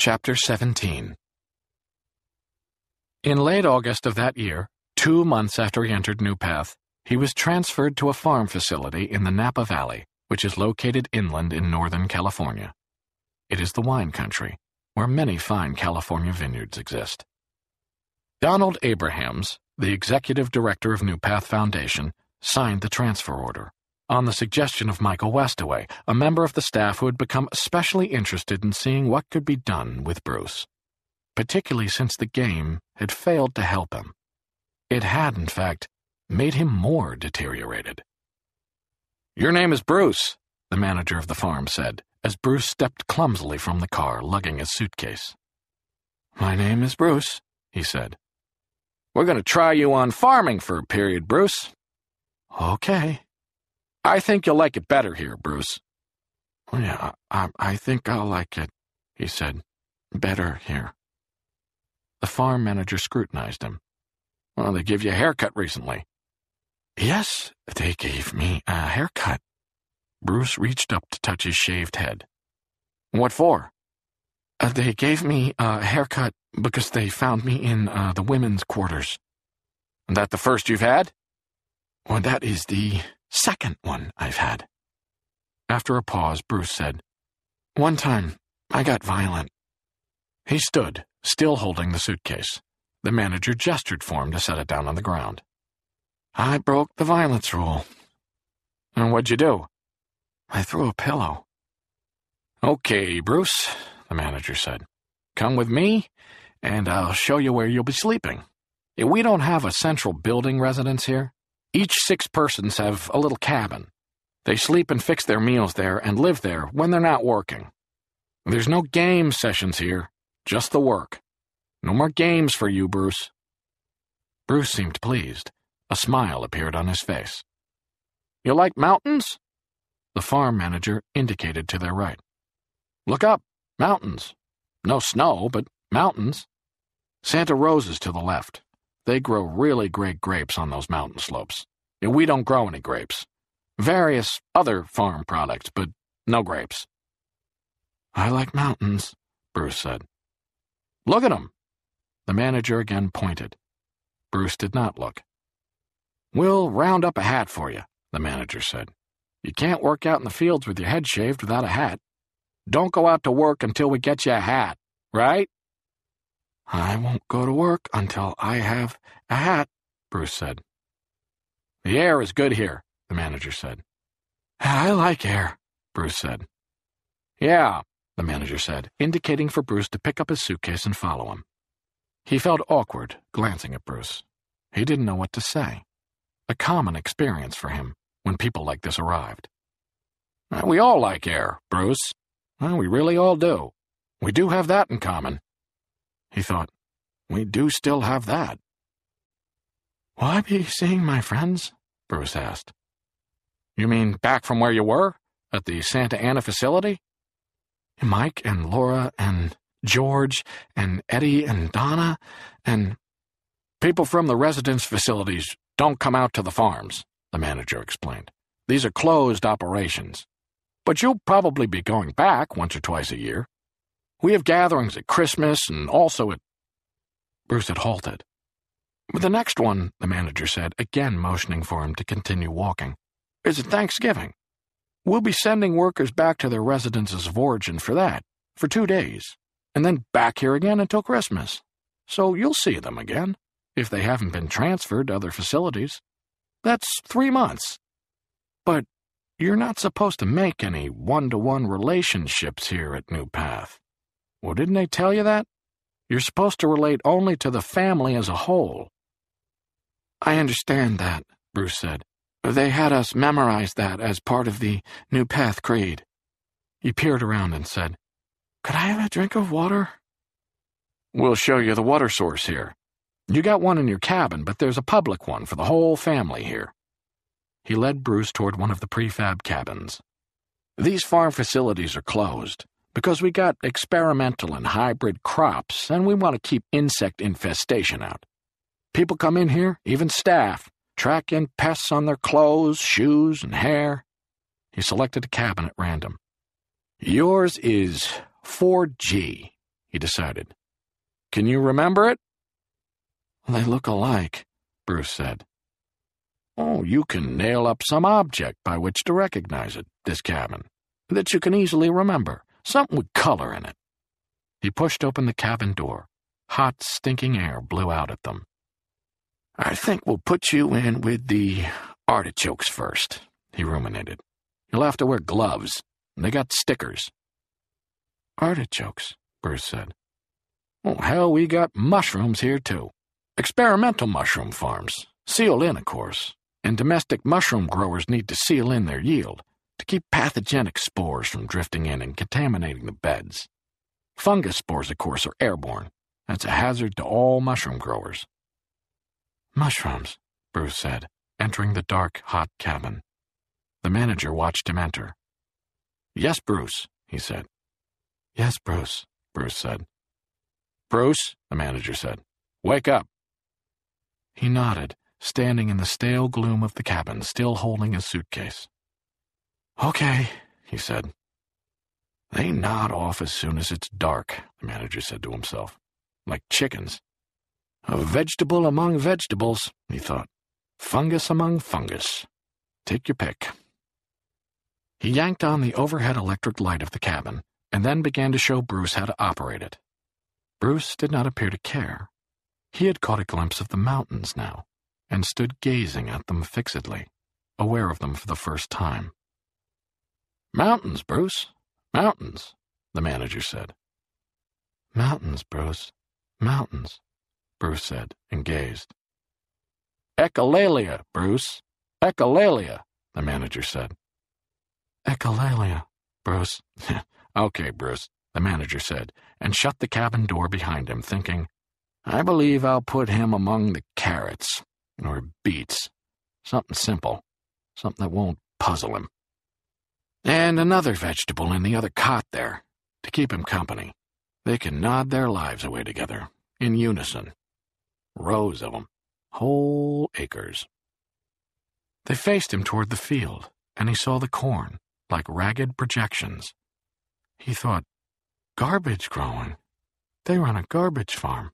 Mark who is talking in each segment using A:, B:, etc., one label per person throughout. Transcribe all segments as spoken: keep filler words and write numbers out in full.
A: Chapter seventeen. In late August of that year, two months after he entered New Path, he was transferred to a farm facility in the Napa Valley, which is located inland in Northern California. It is the wine country, where many fine California vineyards exist. Donald Abrahams, the executive director of New Path Foundation, signed the transfer order, on the suggestion of Michael Westaway, a member of the staff who had become especially interested in seeing what could be done with Bruce, particularly since the game had failed to help him. It had, in fact, made him more deteriorated. "Your name is Bruce," the manager of the farm said, as Bruce stepped clumsily from the car, lugging his suitcase. "My name is Bruce," he said. "We're going to try you on farming for a period, Bruce." "Okay." "I think you'll like it better here, Bruce." "Yeah, I, I think I'll like it," he said. "Better here." The farm manager scrutinized him. "Well, they give you a haircut recently." "Yes, they gave me a haircut." Bruce reached up to touch his shaved head. "What for?" Uh, "They gave me a haircut because they found me in uh, the women's quarters." "And that the first you've had?" "Well, that is the second one I've had." After a pause, Bruce said, "One time, I got violent." He stood, still holding the suitcase. The manager gestured for him to set it down on the ground. "I broke the violence rule." "And what'd you do?" "I threw a pillow." "Okay, Bruce," the manager said. "Come with me, and I'll show you where you'll be sleeping. We don't have a central building residence here. Each six persons have a little cabin. They sleep and fix their meals there and live there when they're not working. There's no game sessions here, just the work. No more games for you, Bruce." Bruce seemed pleased. A smile appeared on his face. "You like mountains?" The farm manager indicated to their right. "Look up. Mountains. No snow, but mountains. Santa Rosa's to the left. They grow really great grapes on those mountain slopes. We don't grow any grapes. Various other farm products, but no grapes." "I like mountains," Bruce said. "Look at 'em." The manager again pointed. Bruce did not look. "We'll round up a hat for you," the manager said. "You can't work out in the fields with your head shaved without a hat. Don't go out to work until we get you a hat, right?" "I won't go to work until I have a hat," Bruce said. "The air is good here," the manager said. "I like air," Bruce said. "Yeah," the manager said, indicating for Bruce to pick up his suitcase and follow him. He felt awkward, glancing at Bruce. He didn't know what to say. A common experience for him when people like this arrived. "We all like air, Bruce. Well, we really all do. We do have that in common." He thought, "We do still have that." "Will I be seeing my friends?" Bruce asked. "You mean back from where you were? At the Santa Ana facility?" "Mike and Laura and George and Eddie and Donna and—" "People from the residence facilities don't come out to the farms," the manager explained. "These are closed operations. But you'll probably be going back once or twice a year. We have gatherings at Christmas and also at—" Bruce had halted. "The next one," the manager said, again motioning for him to continue walking, "is at Thanksgiving. We'll be sending workers back to their residences of origin for that, for two days, and then back here again until Christmas. So you'll see them again, if they haven't been transferred to other facilities. That's three months. But you're not supposed to make any one-to-one relationships here at New Path. Well, didn't they tell you that? You're supposed to relate only to the family as a whole." "I understand that," Bruce said. "They had us memorize that as part of the New Path Creed." He peered around and said, "Could I have a drink of water?" "We'll show you the water source here. You got one in your cabin, but there's a public one for the whole family here." He led Bruce toward one of the prefab cabins. "These farm facilities are closed because we got experimental and hybrid crops, and we want to keep insect infestation out. People come in here, even staff, track in pests on their clothes, shoes, and hair." He selected a cabin at random. "Yours is four G. he decided. Can you remember it? They look alike, Bruce said. Oh, you can nail up some object by which to recognize it, this cabin, that you can easily remember, something with color in it. He pushed open the cabin door. Hot, stinking air blew out at them. I think we'll put you in with the artichokes first, he ruminated. You'll have to wear gloves. They got stickers. Artichokes, Bruce said. Oh, hell, we got mushrooms here, too. Experimental mushroom farms. Sealed in, of course. And domestic mushroom growers need to seal in their yield to keep pathogenic spores from drifting in and contaminating the beds. Fungus spores, of course, are airborne. That's a hazard to all mushroom growers. Mushrooms, Bruce said, entering the dark, hot cabin. The manager watched him enter. Yes, Bruce, he said. Yes, Bruce, Bruce said. Bruce, the manager said, wake up. He nodded, standing in the stale gloom of the cabin, still holding his suitcase. Okay, he said. They nod off as soon as it's dark, the manager said to himself. Like chickens. A vegetable among vegetables, he thought. Fungus among fungus. Take your pick. He yanked on the overhead electric light of the cabin, and then began to show Bruce how to operate it. Bruce did not appear to care. He had caught a glimpse of the mountains now, and stood gazing at them fixedly, aware of them for the first time. Mountains, Bruce. Mountains, the manager said. Mountains, Bruce. Mountains, Bruce said, and gazed. Echolalia, Bruce. Echolalia, the manager said. Echolalia, Bruce. Okay, Bruce, the manager said, and shut the cabin door behind him, thinking, I believe I'll put him among the carrots, or beets. Something simple, something that won't puzzle him. And another vegetable in the other cot there, to keep him company. They can nod their lives away together, in unison. Rows of them, whole acres. They faced him toward the field, and he saw the corn, like ragged projections. He thought, garbage growing. They run a garbage farm.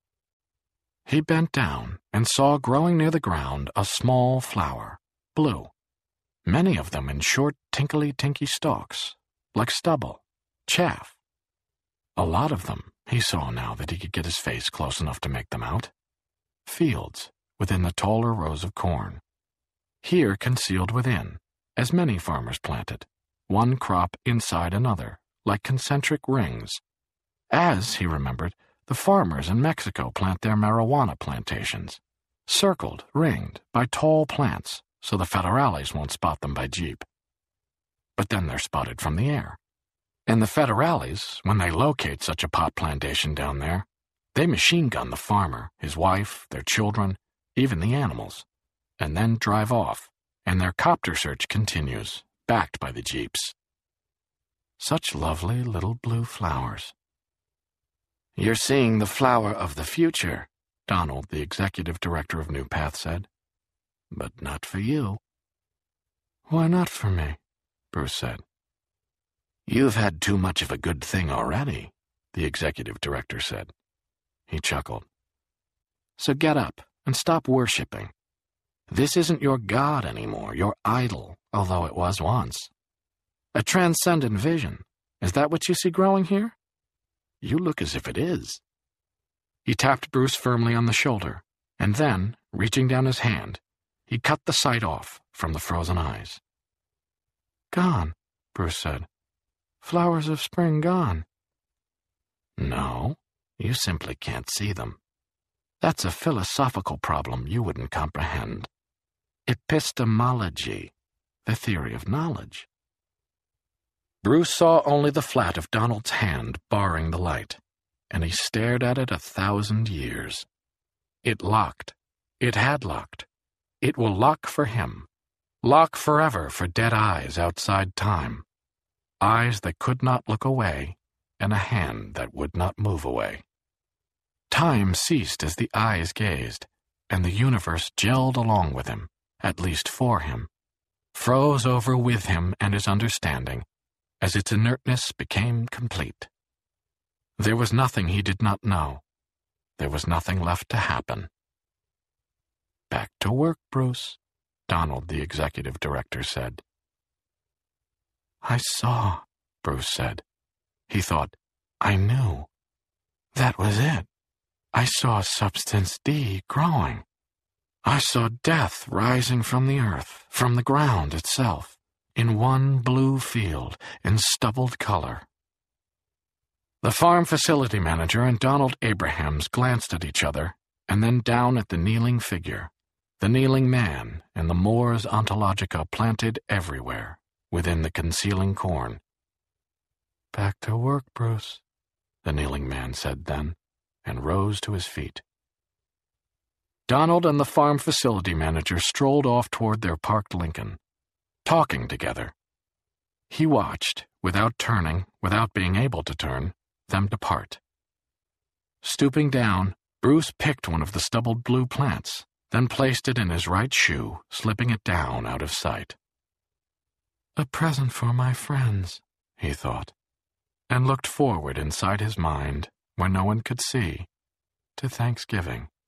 A: He bent down and saw growing near the ground a small flower, blue, many of them in short, tinkly-tinky stalks, like stubble, chaff. A lot of them, he saw now that he could get his face close enough to make them out. Fields within the taller rows of corn. Here concealed within, as many farmers planted, one crop inside another, like concentric rings. As, he remembered, the farmers in Mexico plant their marijuana plantations, circled, ringed, by tall plants, so the federales won't spot them by jeep. But then they're spotted from the air. And the federales, when they locate such a pot plantation down there, they machine gun the farmer, his wife, their children, even the animals, and then drive off, and their copter search continues, backed by the jeeps. Such lovely little blue flowers. You're seeing the flower of the future, Donald, the executive director of New Path, said. But not for you. Why not for me? Bruce said. You've had too much of a good thing already, the executive director said. He chuckled. So get up and stop worshipping. This isn't your God anymore, your idol, although it was once. A transcendent vision. Is that what you see growing here? You look as if it is. He tapped Bruce firmly on the shoulder, and then, reaching down his hand, he cut the sight off from the frozen eyes. Gone, Bruce said. Flowers of spring gone. No, you simply can't see them. That's a philosophical problem you wouldn't comprehend. Epistemology, the theory of knowledge. Bruce saw only the flat of Donald's hand barring the light, and he stared at it a thousand years. It locked. It had locked. It will lock for him. Lock forever for dead eyes outside time. Eyes that could not look away, and a hand that would not move away. Time ceased as the eyes gazed, and the universe gelled along with him, at least for him, froze over with him and his understanding, as its inertness became complete. There was nothing he did not know. There was nothing left to happen. "Back to work, Bruce," Donald, the executive director, said. "I saw," Bruce said. He thought, "I knew. That was it. I saw Substance D growing. I saw death rising from the earth, from the ground itself, in one blue field, in stubbled color." The farm facility manager and Donald Abrahams glanced at each other, and then down at the kneeling figure, the kneeling man, and the Mors Ontologica planted everywhere, within the concealing corn. "Back to work, Bruce," the kneeling man said then, and rose to his feet. Donald and the farm facility manager strolled off toward their parked Lincoln, talking together. He watched, without turning, without being able to turn, them depart. Stooping down, Bruce picked one of the stubbled blue plants, then placed it in his right shoe, slipping it down out of sight. "A present for my friends," he thought, and looked forward inside his mind, where no one could see, to Thanksgiving.